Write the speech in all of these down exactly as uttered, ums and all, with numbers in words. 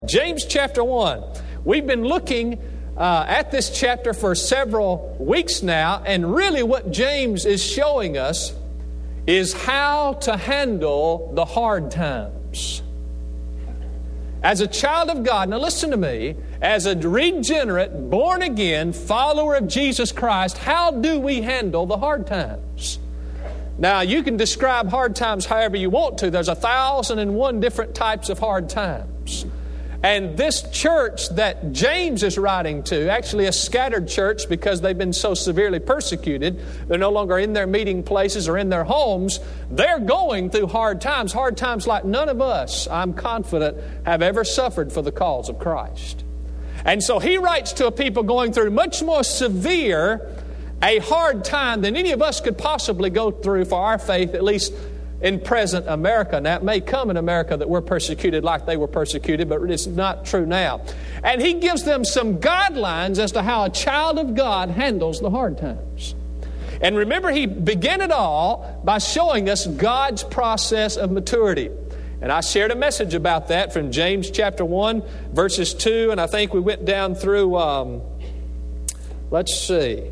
James chapter one. We've been looking uh, at this chapter for several weeks now, and really what James is showing us is how to handle the hard times. As a child of God, now listen to me, as a regenerate, born-again follower of Jesus Christ, how do we handle the hard times? Now, you can describe hard times however you want to. There's a thousand and one different types of hard times. And this church that James is writing to, actually a scattered church because they've been so severely persecuted, they're no longer in their meeting places or in their homes, they're going through hard times, hard times like none of us, I'm confident, have ever suffered for the cause of Christ. And so he writes to a people going through much more severe a hard time than any of us could possibly go through for our faith, at least in present America. Now, it may come in America that we're persecuted like they were persecuted, but it's not true now. And he gives them some guidelines as to how a child of God handles the hard times. And remember, he began it all by showing us God's process of maturity. And I shared a message about that from James chapter one, verses two, and I think we went down through, um, let's see,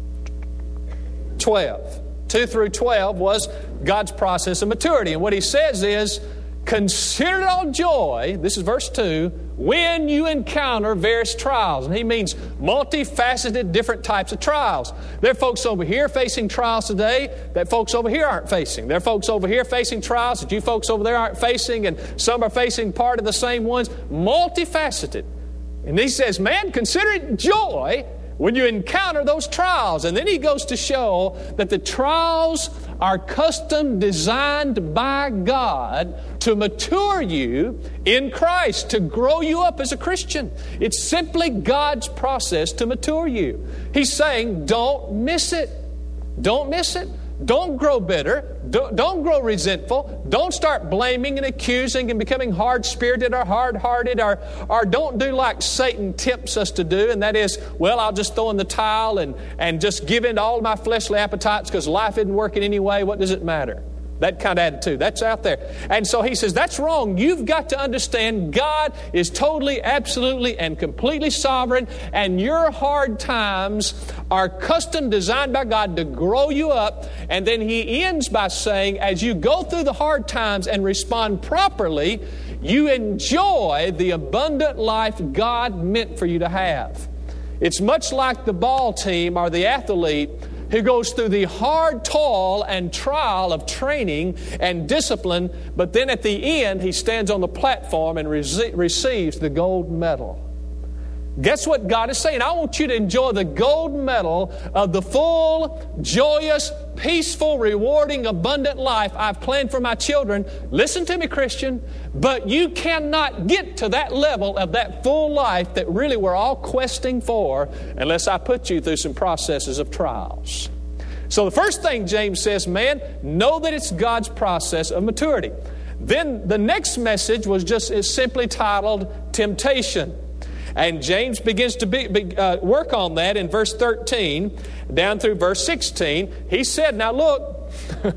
twelve. two through twelve was God's process of maturity. And what he says is, consider it all joy, this is verse two, when you encounter various trials. And he means multifaceted, different types of trials. There are folks over here facing trials today that folks over here aren't facing. There are folks over here facing trials that you folks over there aren't facing, and some are facing part of the same ones. Multifaceted. And he says, man, consider it joy when you encounter those trials. And then he goes to show that the trials are custom designed by God to mature you in Christ, to grow you up as a Christian. It's simply God's process to mature you. He's saying, don't miss it. Don't miss it. Don't grow bitter. Don't, don't grow resentful. Don't start blaming and accusing and becoming hard-spirited or hard-hearted, or, or don't do like Satan tempts us to do, and that is, well, I'll just throw in the towel and, and just give in to all my fleshly appetites because life isn't working anyway. What does it matter? That kind of attitude, that's out there. And so he says, that's wrong. You've got to understand God is totally, absolutely, and completely sovereign, and your hard times are custom designed by God to grow you up. And then he ends by saying, as you go through the hard times and respond properly, you enjoy the abundant life God meant for you to have. It's much like the ball team or the athlete who goes through the hard toil and trial of training and discipline, but then at the end he stands on the platform and rece- receives the gold medal. Guess what God is saying? I want you to enjoy the gold medal of the full, joyous, peaceful, rewarding, abundant life I've planned for my children. Listen to me, Christian, but you cannot get to that level of that full life that really we're all questing for unless I put you through some processes of trials. So the first thing James says, man, know that it's God's process of maturity. Then the next message was just is simply titled Temptation. And James begins to be, be, uh, work on that in verse thirteen down through verse sixteen. He said, now look,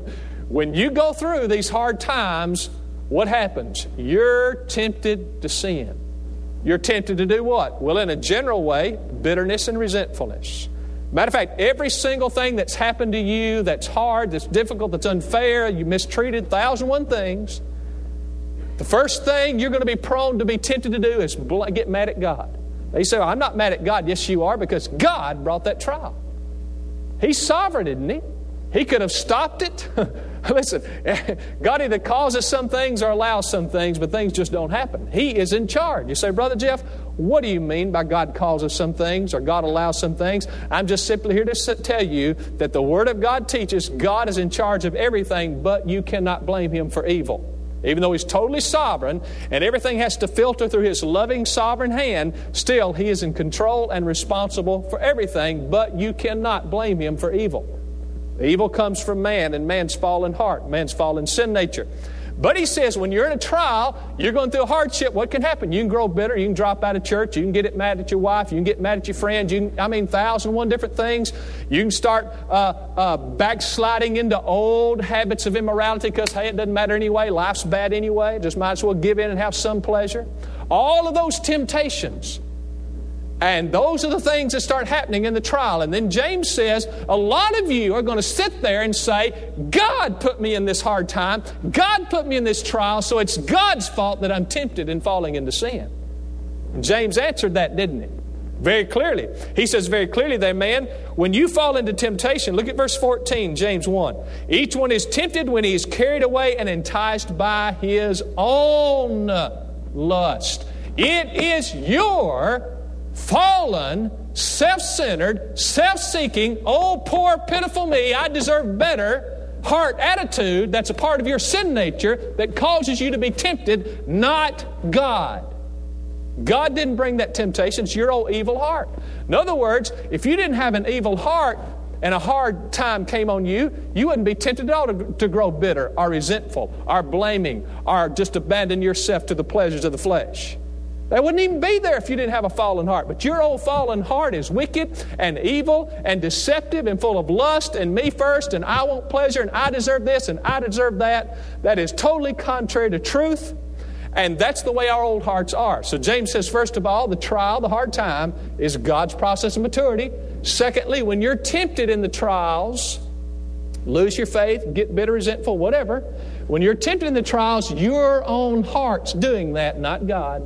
when you go through these hard times, what happens? You're tempted to sin. You're tempted to do what? Well, in a general way, bitterness and resentfulness. Matter of fact, every single thing that's happened to you that's hard, that's difficult, that's unfair, you mistreated, thousand one things, the first thing you're going to be prone to be tempted to do is get mad at God. They say, well, I'm not mad at God. Yes, you are, because God brought that trial. He's sovereign, isn't He? He could have stopped it. Listen, God either causes some things or allows some things, but things just don't happen. He is in charge. You say, Brother Jeff, what do you mean by God causes some things or God allows some things? I'm just simply here to tell you that the Word of God teaches God is in charge of everything, but you cannot blame Him for evil. Even though He's totally sovereign and everything has to filter through His loving sovereign hand, still He is in control and responsible for everything, but you cannot blame Him for evil. Evil comes from man and man's fallen heart, man's fallen sin nature. But he says when you're in a trial, you're going through a hardship, what can happen? You can grow bitter, you can drop out of church, you can get it mad at your wife, you can get mad at your friends, you can, I mean, thousand and one different things. You can start uh, uh, backsliding into old habits of immorality because, hey, it doesn't matter anyway, life's bad anyway, just might as well give in and have some pleasure. All of those temptations. And those are the things that start happening in the trial. And then James says, a lot of you are going to sit there and say, God put me in this hard time. God put me in this trial, so it's God's fault that I'm tempted and falling into sin. And James answered that, didn't he? Very clearly. He says very clearly there, man, when you fall into temptation, look at verse fourteen, James one. Each one is tempted when he is carried away and enticed by his own lust. It is your fallen, self-centered, self-seeking, oh, poor, pitiful me, I deserve better heart attitude that's a part of your sin nature that causes you to be tempted, not God. God didn't bring that temptation. It's your old evil heart. In other words, if you didn't have an evil heart and a hard time came on you, you wouldn't be tempted at all to, to grow bitter or resentful or blaming or just abandon yourself to the pleasures of the flesh. They wouldn't even be there if you didn't have a fallen heart. But your old fallen heart is wicked and evil and deceptive and full of lust and me first and I want pleasure and I deserve this and I deserve that. That is totally contrary to truth. And that's the way our old hearts are. So James says, first of all, the trial, the hard time, is God's process of maturity. Secondly, when you're tempted in the trials, lose your faith, get bitter, resentful, whatever. When you're tempted in the trials, your own heart's doing that, not God.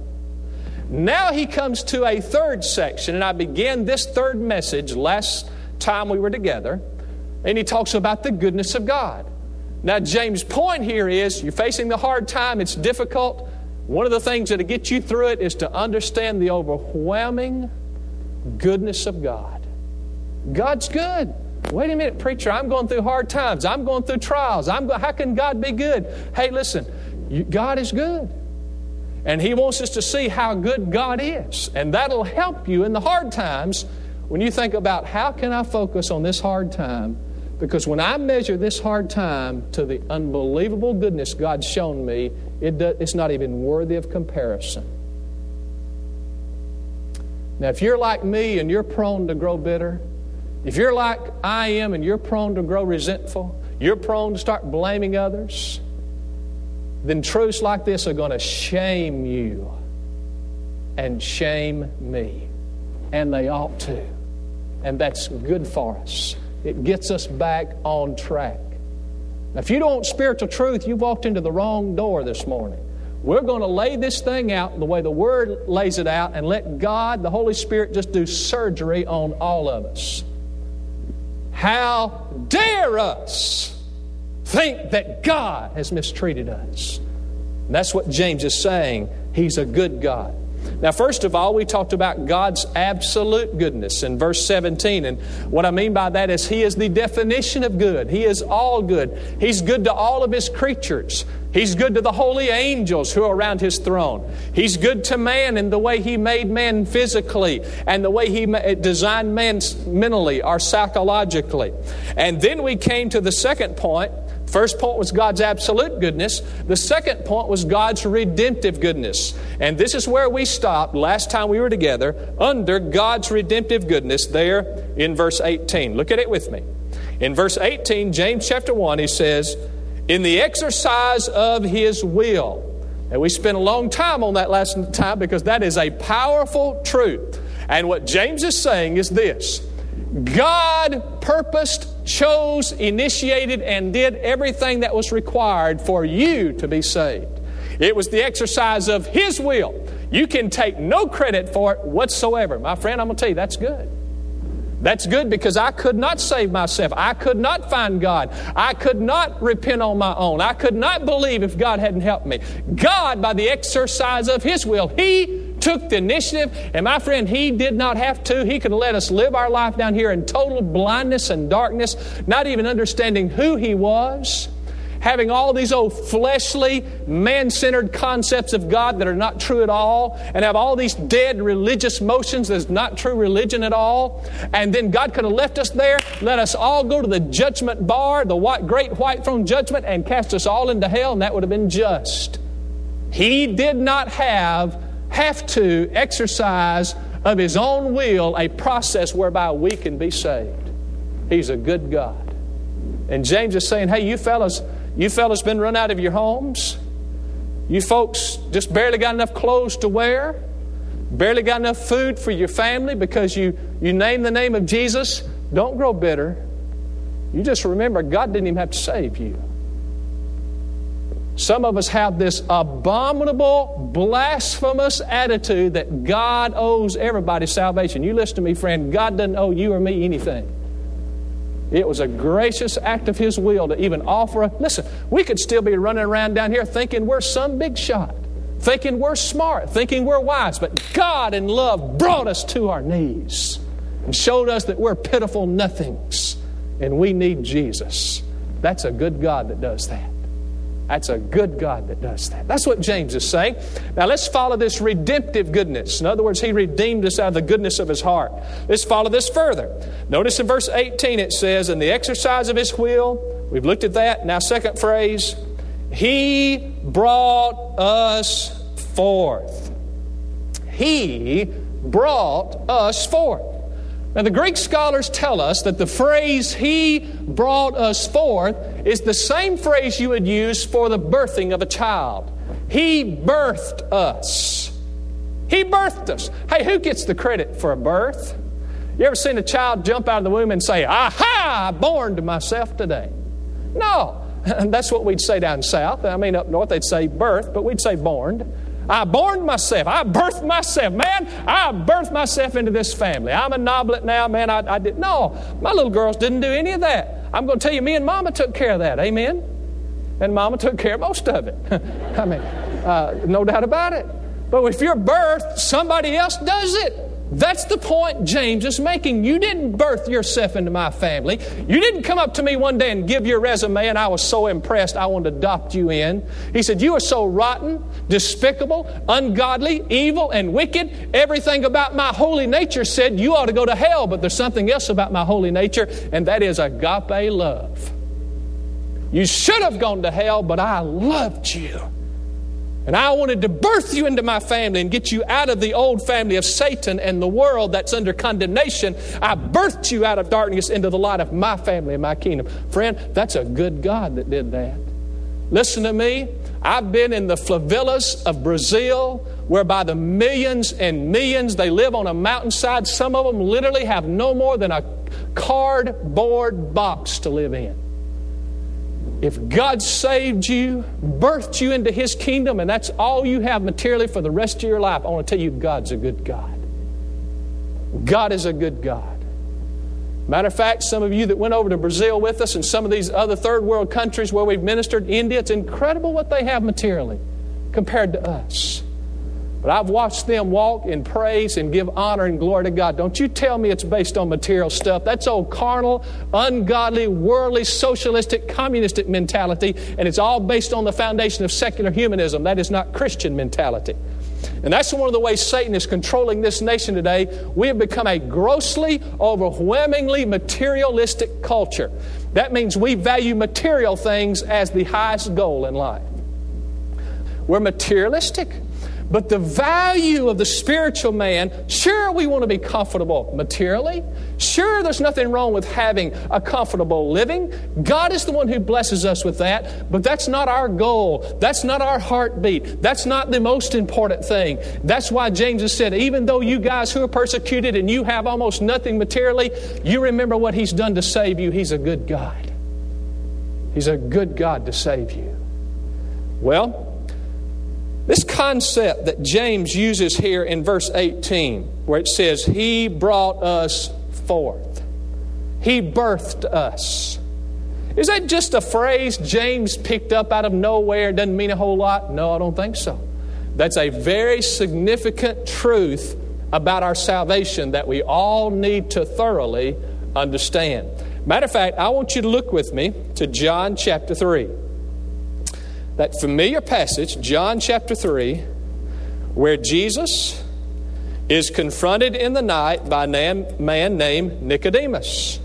Now he comes to a third section, and I began this third message last time we were together, and he talks about the goodness of God. Now, James' point here is you're facing the hard time, it's difficult. One of the things that'll get you through it is to understand the overwhelming goodness of God. God's good. Wait a minute, preacher, I'm going through hard times. I'm going through trials. I'm go- How can God be good? Hey, listen, you, God is good. And He wants us to see how good God is. And that'll help you in the hard times when you think about how can I focus on this hard time? Because when I measure this hard time to the unbelievable goodness God's shown me, it does, it's not even worthy of comparison. Now, if you're like me and you're prone to grow bitter, if you're like I am and you're prone to grow resentful, you're prone to start blaming others, then truths like this are going to shame you and shame me. And they ought to. And that's good for us. It gets us back on track. Now, if you don't want spiritual truth, you've walked into the wrong door this morning. We're going to lay this thing out the way the Word lays it out and let God, the Holy Spirit, just do surgery on all of us. How dare us think that God has mistreated us? And that's what James is saying. He's a good God. Now, first of all, we talked about God's absolute goodness in verse seventeen. And what I mean by that is He is the definition of good. He is all good. He's good to all of His creatures. He's good to the holy angels who are around His throne. He's good to man in the way He made man physically and the way He designed man mentally or psychologically. And then we came to the second point. First point was God's absolute goodness. The second point was God's redemptive goodness. And this is where we stopped last time we were together, under God's redemptive goodness there in verse eighteen. Look at it with me. In verse eighteen, James chapter one, he says, in the exercise of His will. And we spent a long time on that last time because that is a powerful truth. And what James is saying is this: God purposed, chose, initiated, and did everything that was required for you to be saved. It was the exercise of His will. You can take no credit for it whatsoever. My friend, I'm going to tell you, that's good. That's good because I could not save myself. I could not find God. I could not repent on my own. I could not believe if God hadn't helped me. God, by the exercise of His will, He took the initiative, and my friend, He did not have to. He could have let us live our life down here in total blindness and darkness, not even understanding who He was. having all these old fleshly, man-centered concepts of God that are not true at all, and have all these dead religious motions that's not true religion at all. And then God could have left us there, let us all go to the judgment bar, the white, great white throne judgment, and cast us all into hell, and that would have been just. He did not have, have to exercise of His own will a process whereby we can be saved. He's a good God. And James is saying, hey, you fellas, you fellas been run out of your homes. You folks just barely got enough clothes to wear. Barely got enough food for your family because you, you name the name of Jesus. Don't grow bitter. You just remember God didn't even have to save you. Some of us have this abominable, blasphemous attitude that God owes everybody salvation. You listen to me, friend. God doesn't owe you or me anything. It was a gracious act of His will to even offer us. Listen, we could still be running around down here thinking we're some big shot, thinking we're smart, thinking we're wise. But God in love brought us to our knees and showed us that we're pitiful nothings and we need Jesus. That's a good God that does that. That's a good God that does that. That's what James is saying. Now let's follow this redemptive goodness. In other words, He redeemed us out of the goodness of His heart. Let's follow this further. Notice in verse eighteen it says, in the exercise of His will, we've looked at that. Now second phrase, He brought us forth. He brought us forth. Now, the Greek scholars tell us that the phrase, He brought us forth, is the same phrase you would use for the birthing of a child. He birthed us. He birthed us. Hey, who gets the credit for a birth? You ever seen a child jump out of the womb and say, aha, I born to myself today? No. That's what we'd say down south. I mean, up north they'd say birth, but we'd say born. I born myself. I birthed myself. Man, I birthed myself into this family. I'm a noblet now, man. I, I did. No, my little girls didn't do any of that. I'm going to tell you, me and Mama took care of that. Amen? And Mama took care of most of it. I mean, uh, no doubt about it. But if you're birthed, somebody else does it. That's the point James is making. You didn't birth yourself into my family. You didn't come up to me one day and give your resume and I was so impressed I wanted to adopt you in. He said, you are so rotten, despicable, ungodly, evil, and wicked. Everything about my holy nature said you ought to go to hell, but there's something else about my holy nature, and that is agape love. You should have gone to hell, but I loved you. And I wanted to birth you into my family and get you out of the old family of Satan and the world that's under condemnation. I birthed you out of darkness into the light of my family and my kingdom. Friend, that's a good God that did that. Listen to me. I've been in the favelas of Brazil, where by the millions and millions they live on a mountainside. Some of them literally have no more than a cardboard box to live in. If God saved you, birthed you into His kingdom, and that's all you have materially for the rest of your life, I want to tell you, God's a good God. God is a good God. Matter of fact, some of you that went over to Brazil with us and some of these other third world countries where we've ministered, India, it's incredible what they have materially compared to us. But I've watched them walk in praise and give honor and glory to God. Don't you tell me it's based on material stuff. That's old carnal, ungodly, worldly, socialistic, communistic mentality, and it's all based on the foundation of secular humanism. That is not Christian mentality. And that's one of the ways Satan is controlling this nation today. We have become a grossly, overwhelmingly materialistic culture. That means we value material things as the highest goal in life. We're materialistic. But the value of the spiritual man, sure, we want to be comfortable materially. Sure, there's nothing wrong with having a comfortable living. God is the one who blesses us with that. But that's not our goal. That's not our heartbeat. That's not the most important thing. That's why James has said, even though you guys who are persecuted and you have almost nothing materially, you remember what He's done to save you. He's a good God. He's a good God to save you. Well, this concept that James uses here in verse eighteen, where it says, He brought us forth. He birthed us. Is that just a phrase James picked up out of nowhere? Doesn't mean a whole lot? No, I don't think so. That's a very significant truth about our salvation that we all need to thoroughly understand. Matter of fact, I want you to look with me to John chapter three. that familiar passage, John chapter three, where Jesus is confronted in the night by a man named Nicodemus.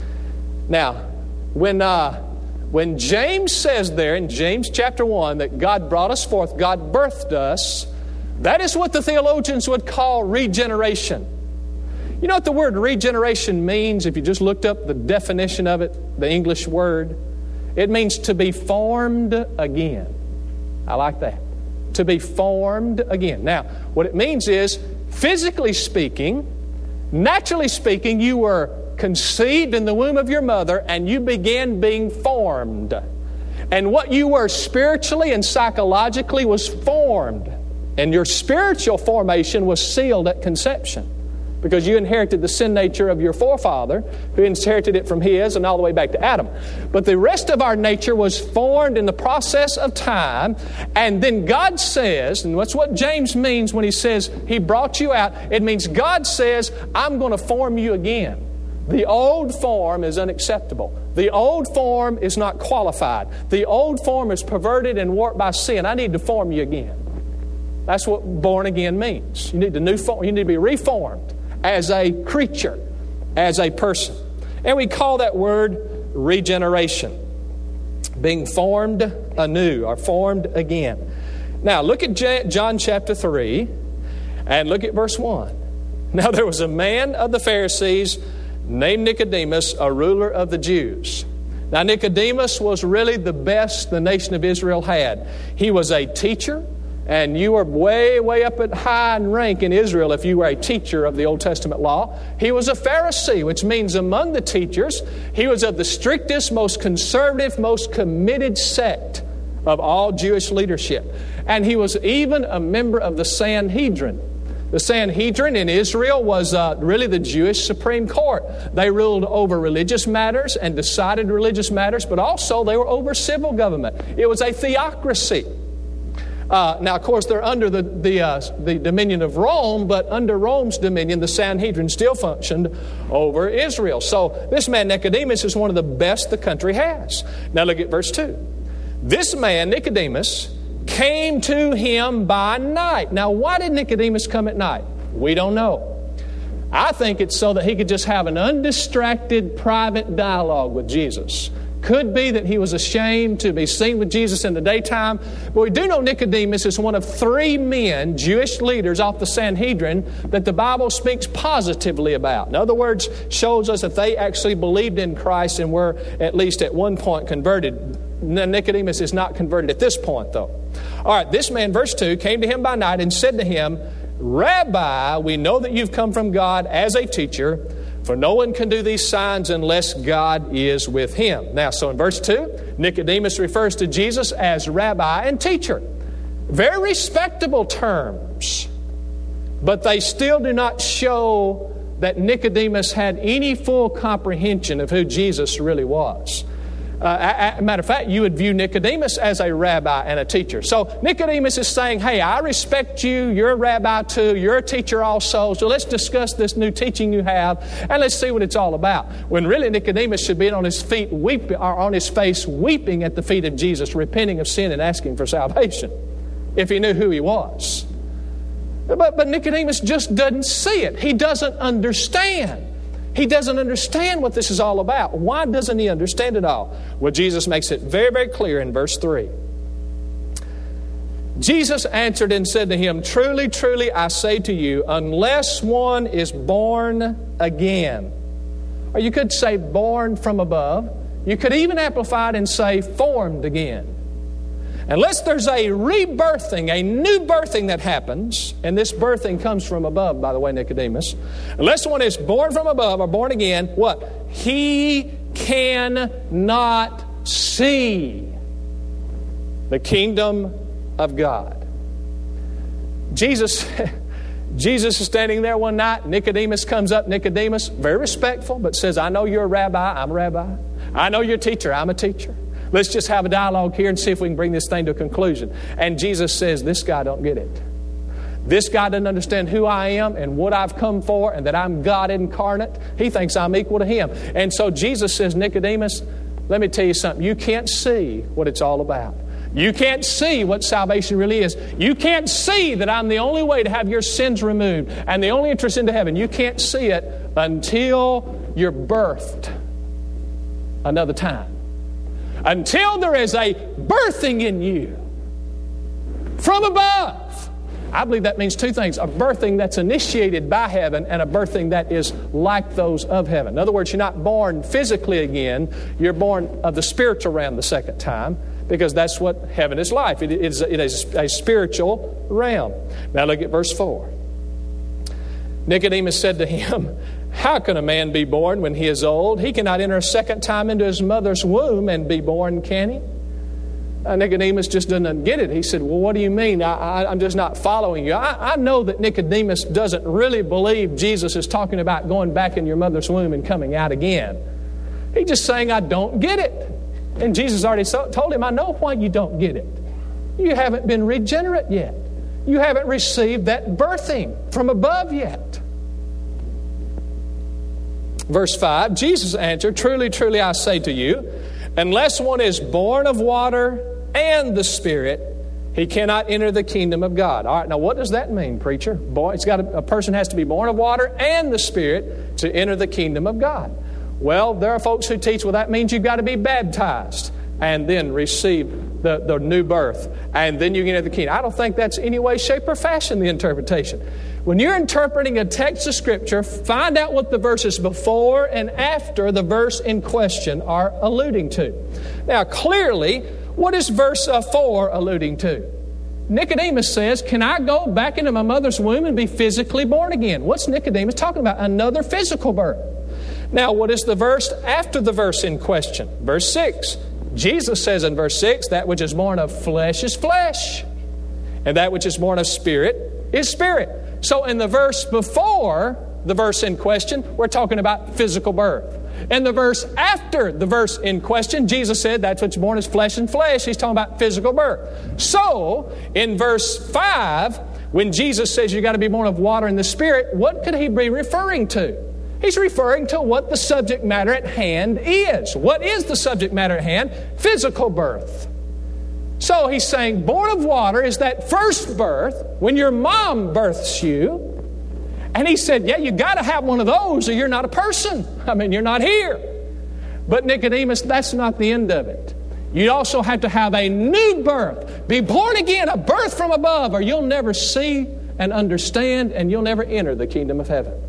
Now, when uh, when James says there in James chapter one that God brought us forth, God birthed us, that is what the theologians would call regeneration. You know what the word regeneration means if you just looked up the definition of it, the English word? It means to be formed again. I like that. To be formed again. Now, what it means is, physically speaking, naturally speaking, you were conceived in the womb of your mother and you began being formed. And what you were spiritually and psychologically was formed. And your spiritual formation was sealed at conception, because you inherited the sin nature of your forefather, who inherited it from his and all the way back to Adam. But the rest of our nature was formed in the process of time. And then God says, and that's what James means when he says He brought you out. It means God says, I'm going to form you again. The old form is unacceptable. The old form is not qualified. The old form is perverted and warped by sin. I need to form you again. That's what born again means. You need to new form. You need to be reformed as a creature, as a person. And we call that word regeneration. Being formed anew or formed again. Now look at John chapter three and look at verse one. Now there was a man of the Pharisees named Nicodemus, a ruler of the Jews. Now Nicodemus was really the best the nation of Israel had. He was a teacher. And you were way, way up at high in rank in Israel if you were a teacher of the Old Testament law. He was a Pharisee, which means among the teachers, he was of the strictest, most conservative, most committed sect of all Jewish leadership. And he was even a member of the Sanhedrin. The Sanhedrin in Israel was uh, really the Jewish Supreme Court. They ruled over religious matters and decided religious matters, but also they were over civil government. It was a theocracy. Uh, now, of course, they're under the the, uh, the dominion of Rome, but under Rome's dominion, the Sanhedrin still functioned over Israel. So this man Nicodemus is one of the best the country has. Now look at verse two. This man, Nicodemus, came to him by night. Now, why did Nicodemus come at night? We don't know. I think it's so that he could just have an undistracted private dialogue with Jesus. Could be that he was ashamed to be seen with Jesus in the daytime. But we do know Nicodemus is one of three men, Jewish leaders off the Sanhedrin, that the Bible speaks positively about. In other words, shows us that they actually believed in Christ and were at least at one point converted. Nicodemus is not converted at this point, though. All right, this man, verse two, came to him by night and said to him, Rabbi, we know that you've come from God as a teacher, for no one can do these signs unless God is with him. Now, so in verse two, Nicodemus refers to Jesus as rabbi and teacher. Very respectable terms, but they still do not show that Nicodemus had any full comprehension of who Jesus really was. Uh, a, a matter of fact, you would view Nicodemus as a rabbi and a teacher. So Nicodemus is saying, hey, I respect you. You're a rabbi too. You're a teacher also. So let's discuss this new teaching you have and let's see what it's all about. When really Nicodemus should be on his feet weeping, or on his face weeping at the feet of Jesus, repenting of sin and asking for salvation, if he knew who he was. But, but Nicodemus just doesn't see it. He doesn't understand. He doesn't understand what this is all about. Why doesn't he understand it all? Well, Jesus makes it very, very clear in verse three. Jesus answered and said to him, Truly, truly, I say to you, unless one is born again. Or you could say born from above. You could even amplify it and say formed again. Unless there's a rebirthing, a new birthing that happens, and this birthing comes from above, by the way, Nicodemus. Unless one is born from above or born again, what? He cannot see the kingdom of God. Jesus, Jesus is standing there one night. Nicodemus comes up. Nicodemus, very respectful, but says, I know you're a rabbi. I'm a rabbi. I know you're a teacher. I'm a teacher. Let's just have a dialogue here and see if we can bring this thing to a conclusion. And Jesus says, this guy don't get it. This guy doesn't understand who I am and what I've come for and that I'm God incarnate. He thinks I'm equal to him. And so Jesus says, Nicodemus, let me tell you something. You can't see what it's all about. You can't see what salvation really is. You can't see that I'm the only way to have your sins removed and the only entrance into heaven. You can't see it until you're birthed another time. Until there is a birthing in you from above. I believe that means two things. A birthing that's initiated by heaven and a birthing that is like those of heaven. In other words, you're not born physically again. You're born of the spiritual realm the second time, because that's what heaven is like. It is, it is a spiritual realm. Now look at verse four. Nicodemus said to him, how can a man be born when he is old? He cannot enter a second time into his mother's womb and be born, can he? Uh, Nicodemus just doesn't get it. He said, well, what do you mean? I, I, I'm just not following you. I, I know that Nicodemus doesn't really believe Jesus is talking about going back in your mother's womb and coming out again. He's just saying, I don't get it. And Jesus already so, told him, I know why you don't get it. You haven't been regenerate yet. You haven't received that birthing from above yet. Verse five, Jesus answered, truly, truly, I say to you, unless one is born of water and the Spirit, he cannot enter the kingdom of God. All right, now what does that mean, preacher? Boy, it's got to, a person has to be born of water and the Spirit to enter the kingdom of God. Well, there are folks who teach, well, that means you've got to be baptized and then receive the, the new birth, and then you can enter the kingdom. I don't think that's any way, shape, or fashion the interpretation. When you're interpreting a text of Scripture, find out what the verses before and after the verse in question are alluding to. Now, clearly, what is verse uh, four alluding to? Nicodemus says, can I go back into my mother's womb and be physically born again? What's Nicodemus talking about? Another physical birth. Now, what is the verse after the verse in question? Verse six. Jesus says in verse six, that which is born of flesh is flesh, and that which is born of spirit is spirit. So in the verse before the verse in question, we're talking about physical birth. In the verse after the verse in question, Jesus said that's what's born is flesh and flesh. He's talking about physical birth. So in verse five, when Jesus says you've got to be born of water and the Spirit, what could he be referring to? He's referring to what the subject matter at hand is. What is the subject matter at hand? Physical birth. So he's saying born of water is that first birth when your mom births you. And he said, yeah, you got to have one of those or you're not a person. I mean, you're not here. But Nicodemus, that's not the end of it. You also have to have a new birth. Be born again, a birth from above, or you'll never see and understand and you'll never enter the kingdom of heaven.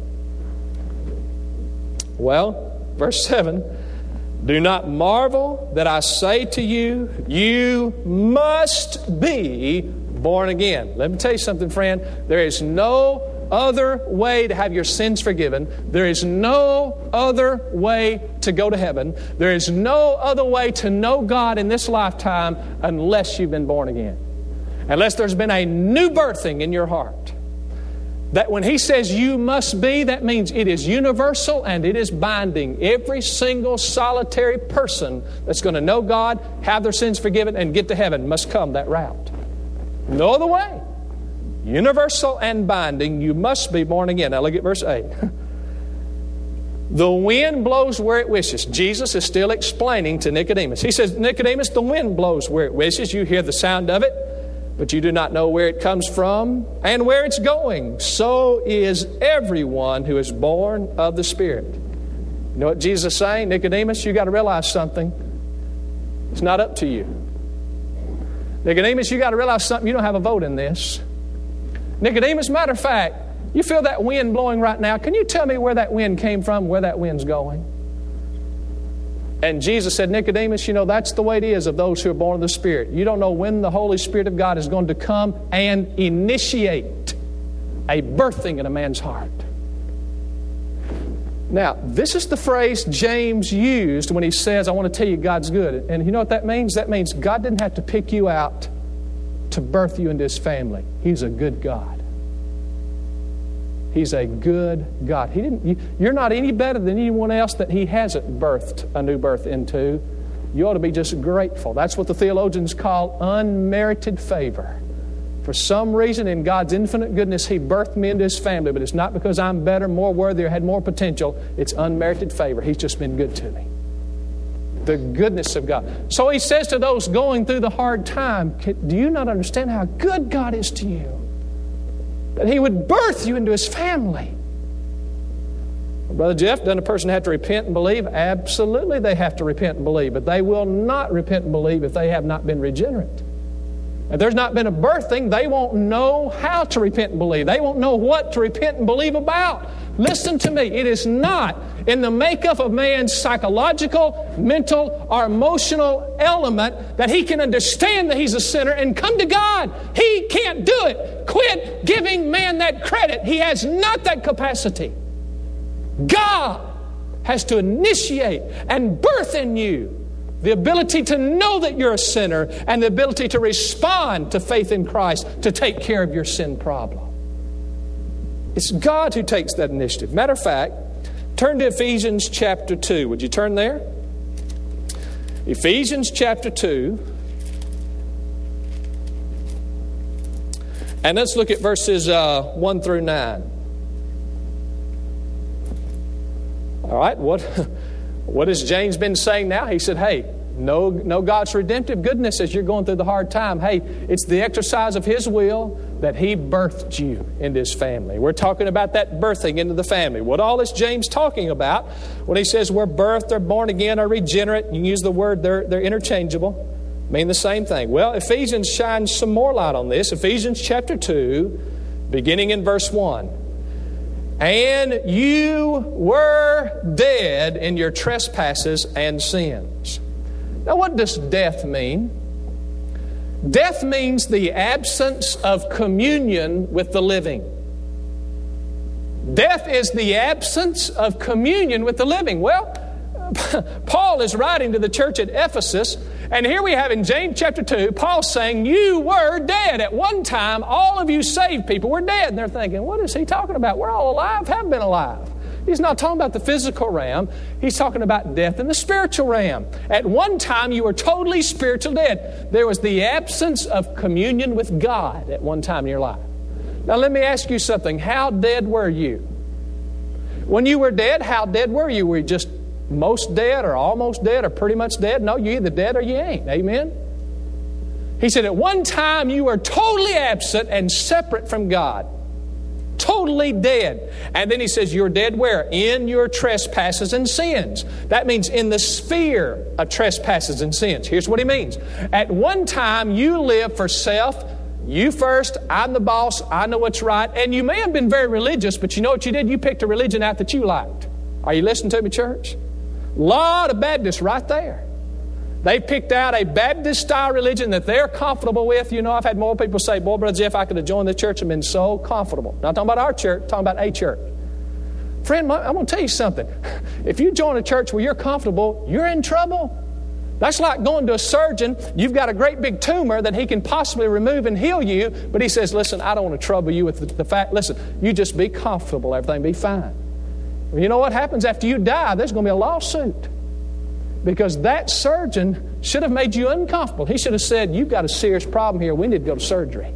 Well, verse seven, do not marvel that I say to you, you must be born again. Let me tell you something, friend. There is no other way to have your sins forgiven. There is no other way to go to heaven. There is no other way to know God in this lifetime unless you've been born again. Unless there's been a new birthing in your heart. That when he says you must be, that means it is universal and it is binding. Every single solitary person that's going to know God, have their sins forgiven, and get to heaven must come that route. No other way. Universal and binding, you must be born again. Now look at verse eight. The wind blows where it wishes. Jesus is still explaining to Nicodemus. He says, Nicodemus, the wind blows where it wishes. You hear the sound of it, but you do not know where it comes from and where it's going. So is everyone who is born of the Spirit. You know what Jesus is saying? Nicodemus, you got to realize something. It's not up to you. Nicodemus, you got to realize something. You don't have a vote in this. Nicodemus, matter of fact, you feel that wind blowing right now. Can you tell me where that wind came from, where that wind's going? And Jesus said, Nicodemus, you know, that's the way it is of those who are born of the Spirit. You don't know when the Holy Spirit of God is going to come and initiate a birthing in a man's heart. Now, this is the phrase James used when he says, I want to tell you God's good. And you know what that means? That means God didn't have to pick you out to birth you into His family. He's a good God. He's a good God. He didn't. You, you're not any better than anyone else that He hasn't birthed a new birth into. You ought to be just grateful. That's what the theologians call unmerited favor. For some reason, in God's infinite goodness, He birthed me into His family, but it's not because I'm better, more worthy, or had more potential. It's unmerited favor. He's just been good to me. The goodness of God. So he says to those going through the hard time, do you not understand how good God is to you? That He would birth you into His family. Brother Jeff, doesn't a person have to repent and believe? Absolutely they have to repent and believe, but they will not repent and believe if they have not been regenerate. If there's not been a birthing, they won't know how to repent and believe. They won't know what to repent and believe about. Listen to me. It is not in the makeup of man's psychological, mental, or emotional element that he can understand that he's a sinner and come to God. He can't do it. Quit giving man that credit. He has not that capacity. God has to initiate and birth in you the ability to know that you're a sinner and the ability to respond to faith in Christ to take care of your sin problem. It's God who takes that initiative. Matter of fact, turn to Ephesians chapter two. Would you turn there? Ephesians chapter two. And let's look at verses uh, one through nine. All right, what, what has James been saying now? He said, hey, know, know God's redemptive goodness as you're going through the hard time. Hey, it's the exercise of His will that He birthed you into His family. We're talking about that birthing into the family. What all is James talking about when he says we're birthed or born again or regenerate? You can use the word, they're, they're interchangeable. Mean the same thing. Well, Ephesians shines some more light on this. Ephesians chapter two, beginning in verse one. And you were dead in your trespasses and sins. Now, what does death mean? Death means the absence of communion with the living. Death is the absence of communion with the living. Well, Paul is writing to the church at Ephesus, and here we have in James chapter two, Paul saying, you were dead. At one time, all of you saved people were dead. And they're thinking, what is he talking about? We're all alive, have been alive. He's not talking about the physical realm. He's talking about death in the spiritual realm. At one time, you were totally spiritual dead. There was the absence of communion with God at one time in your life. Now, let me ask you something. How dead were you? When you were dead, how dead were you? Were you just most dead or almost dead or pretty much dead? No, you're either dead or you ain't. Amen? He said, at one time, you were totally absent and separate from God. Totally dead. And then he says, you're dead where? In your trespasses and sins. That means in the sphere of trespasses and sins. Here's what he means. At one time, you lived for self. You first, I'm the boss, I know what's right. And you may have been very religious, but you know what you did? You picked a religion out that you liked. Are you listening to me, church? A lot of Baptists right there. They picked out a Baptist-style religion that they're comfortable with. You know, I've had more people say, boy, Brother Jeff, I could have joined the church and been so comfortable. Not talking about our church, talking about a church. Friend, I'm going to tell you something. If you join a church where you're comfortable, you're in trouble. That's like going to a surgeon. You've got a great big tumor that he can possibly remove and heal you, but he says, listen, I don't want to trouble you with the, the fact. Listen, you just be comfortable. Everything be fine. Well, you know what happens after you die? There's going to be a lawsuit. Because that surgeon should have made you uncomfortable. He should have said, you've got a serious problem here. We need to go to surgery.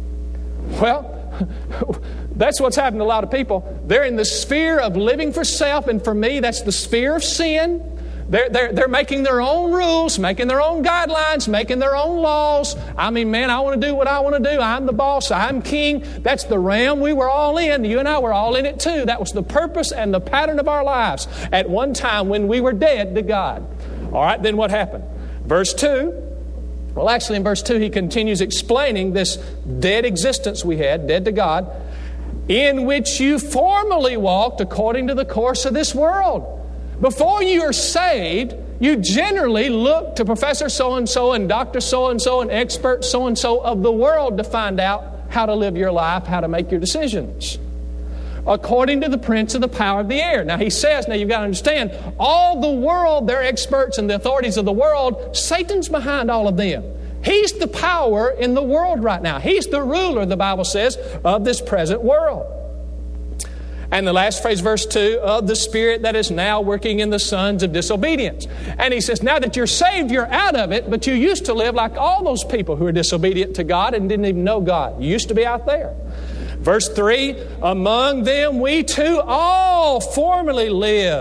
Well, that's what's happened to a lot of people. They're in the sphere of living for self, and for me, that's the sphere of sin. They're, they're, they're making their own rules, making their own guidelines, making their own laws. I mean, man, I want to do what I want to do. I'm the boss. I'm king. That's the realm we were all in. You and I were all in it too. That was the purpose and the pattern of our lives at one time when we were dead to God. All right, then what happened? Verse two. Well, actually in verse two, he continues explaining this dead existence we had, dead to God, in which you formerly walked according to the course of this world. Before you are saved, you generally look to Professor so-and-so and Doctor so-and-so and expert so-and-so of the world to find out how to live your life, how to make your decisions. According to the prince of the power of the air. Now he says, now you've got to understand, all the world, they're experts and the authorities of the world, Satan's behind all of them. He's the power in the world right now. He's the ruler, the Bible says, of this present world. And the last phrase, verse two, of the spirit that is now working in the sons of disobedience. And he says, now that you're saved, you're out of it, but you used to live like all those people who are disobedient to God and didn't even know God. You used to be out there. Verse three, among them we too all formerly lived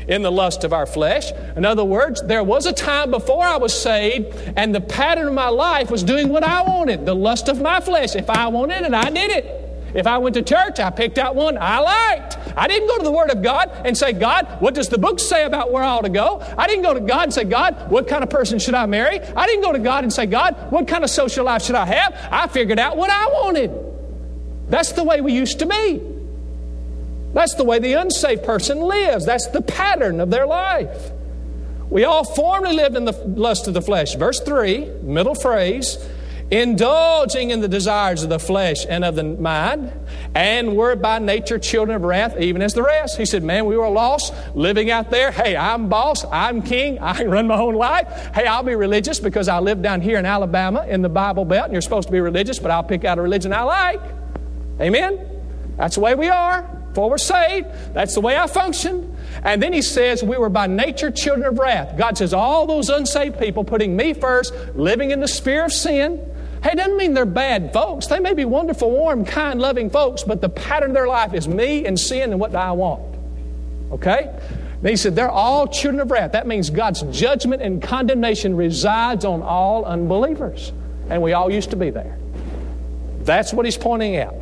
in the lust of our flesh. In other words, there was a time before I was saved, and the pattern of my life was doing what I wanted, the lust of my flesh. If I wanted it, I did it. If I went to church, I picked out one I liked. I didn't go to the Word of God and say, God, what does the book say about where I ought to go? I didn't go to God and say, God, what kind of person should I marry? I didn't go to God and say, God, what kind of social life should I have? I figured out what I wanted. That's the way we used to be. That's the way the unsaved person lives. That's the pattern of their life. We all formerly lived in the lust of the flesh. Verse three, middle phrase, indulging in the desires of the flesh and of the mind, and were by nature children of wrath, even as the rest. He said, man, we were lost, living out there. Hey, I'm boss, I'm king, I can run my own life. Hey, I'll be religious because I live down here in Alabama in the Bible Belt, and you're supposed to be religious, but I'll pick out a religion I like. Amen? That's the way we are. Before we're saved, that's the way I function. And then he says we were by nature children of wrath. God says all those unsaved people putting me first, living in the sphere of sin. Hey, it doesn't mean they're bad folks. They may be wonderful, warm, kind, loving folks, but the pattern of their life is me and sin and what I want. Okay? Then he said they're all children of wrath. That means God's judgment and condemnation resides on all unbelievers. And we all used to be there. That's what he's pointing out.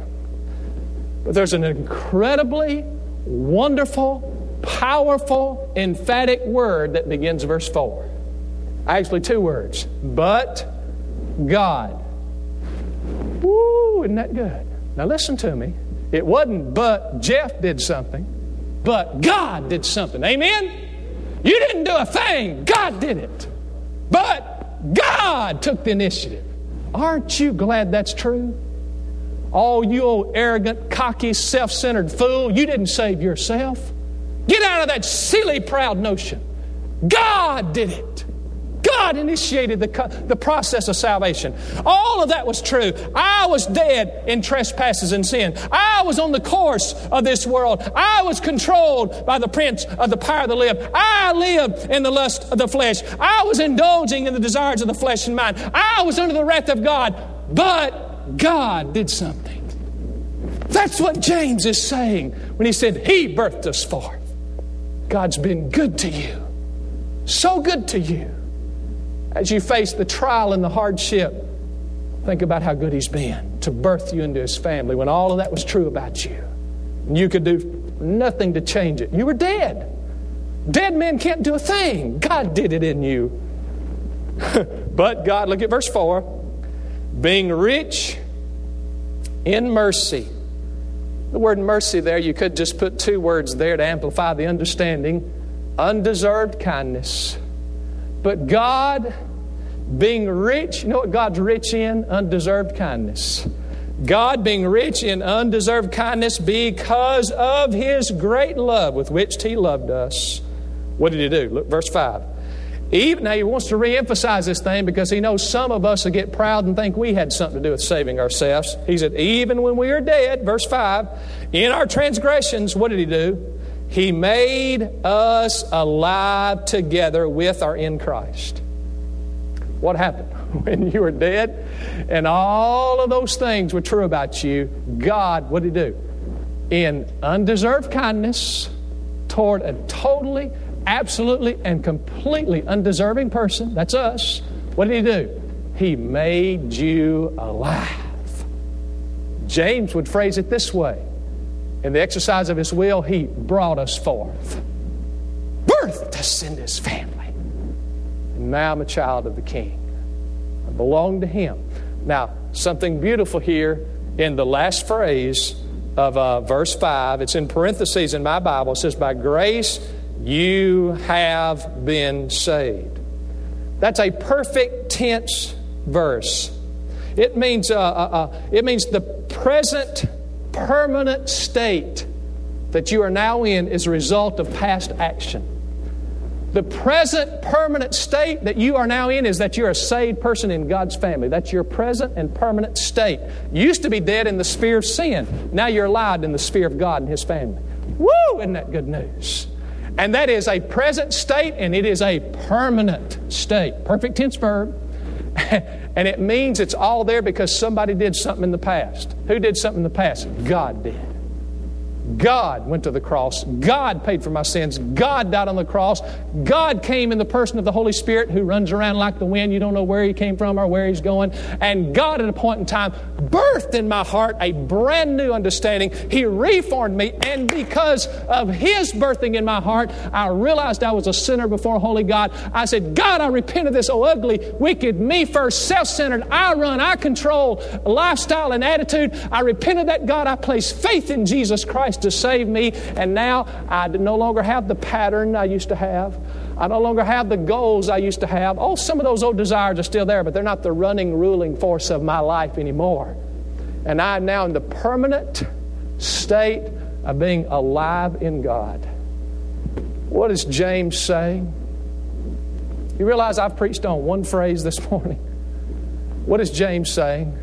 But there's an incredibly wonderful, powerful, emphatic word that begins verse four. Actually, two words. But God. Woo, isn't that good? Now listen to me. It wasn't but Jeff did something, but God did something. Amen? You didn't do a thing. God did it. But God took the initiative. Aren't you glad that's true? Oh, you old arrogant, cocky, self-centered fool, you didn't save yourself. Get out of that silly, proud notion. God did it. God initiated the, the process of salvation. All of that was true. I was dead in trespasses and sin. I was on the course of this world. I was controlled by the prince of the power of the lip. I lived in the lust of the flesh. I was indulging in the desires of the flesh and mind. I was under the wrath of God. But God did something. That's what James is saying when he said, He birthed us forth. God's been good to you. So good to you. As you face the trial and the hardship, think about how good He's been to birth you into His family when all of that was true about you. And you could do nothing to change it. You were dead. Dead men can't do a thing. God did it in you. But God, look at verse four. Being rich in mercy. The word mercy there, you could just put two words there to amplify the understanding. Undeserved kindness. But God, being rich, you know what God's rich in? Undeserved kindness. God being rich in undeserved kindness because of His great love with which He loved us. What did He do? Look, verse five. Even, now He wants to re-emphasize this thing because He knows some of us will get proud and think we had something to do with saving ourselves. He said, even when we are dead, verse five, in our transgressions, what did He do? He made us alive together with or in Christ. What happened? When you were dead and all of those things were true about you, God, what did He do? In undeserved kindness toward a totally, absolutely, and completely undeserving person, that's us, what did He do? He made you alive. James would phrase it this way. In the exercise of His will, He brought us forth. Birthed us into His family. And now I'm a child of the King. I belong to Him. Now, something beautiful here in the last phrase of uh, verse five. It's in parentheses in my Bible. It says, by grace you have been saved. That's a perfect tense verse. It means, uh, uh, uh, it means the present permanent state that you are now in is a result of past action. The present permanent state that you are now in is that you're a saved person in God's family. That's your present and permanent state. You used to be dead in the sphere of sin. Now you're alive in the sphere of God and His family. Woo! Isn't that good news? And that is a present state and it is a permanent state. Perfect tense verb. And it means it's all there because somebody did something in the past. Who did something in the past? God did. God went to the cross. God paid for my sins. God died on the cross. God came in the person of the Holy Spirit who runs around like the wind. You don't know where He came from or where He's going. And God, at a point in time, birthed in my heart a brand new understanding. He reformed me. And because of His birthing in my heart, I realized I was a sinner before a holy God. I said, God, I repent of this oh, ugly, wicked, me first, self-centered, I run, I control lifestyle and attitude. I repent of that, God. I place faith in Jesus Christ to save me, and now I no longer have the pattern I used to have. I no longer have the goals I used to have. Oh, some of those old desires are still there, but they're not the running, ruling force of my life anymore. And I am now in the permanent state of being alive in God. What is James saying? You realize I've preached on one phrase this morning. What is James saying?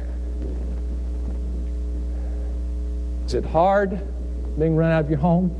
Is it hard being run out of your home?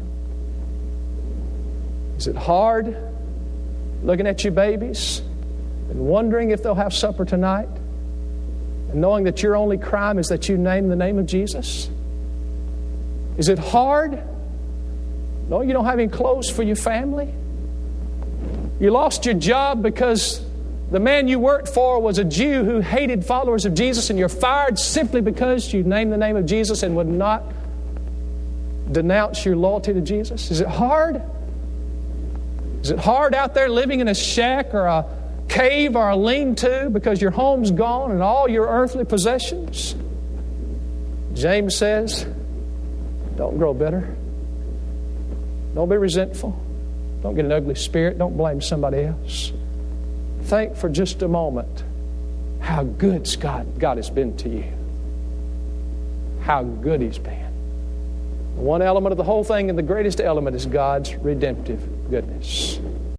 Is it hard looking at your babies and wondering if they'll have supper tonight and knowing that your only crime is that you name the name of Jesus? Is it hard knowing you don't have any clothes for your family? You lost your job because the man you worked for was a Jew who hated followers of Jesus, and you're fired simply because you named the name of Jesus and would not denounce your loyalty to Jesus? Is it hard? Is it hard out there living in a shack or a cave or a lean-to because your home's gone and all your earthly possessions? James says, don't grow bitter. Don't be resentful. Don't get an ugly spirit. Don't blame somebody else. Think for just a moment how good God, God has been to you. How good He's been. One element of the whole thing, and the greatest element, is God's redemptive goodness.